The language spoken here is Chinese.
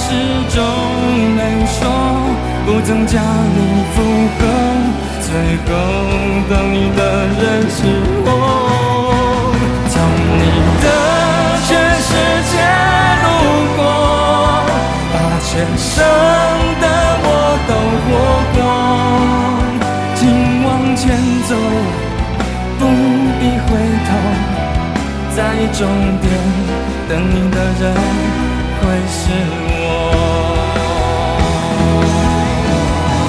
始终没说，不曾家里附和，最后等你的人是我。从你的全世界路过，把全生的我都活过。请往前走，不必回头，在终点等你的人会是我。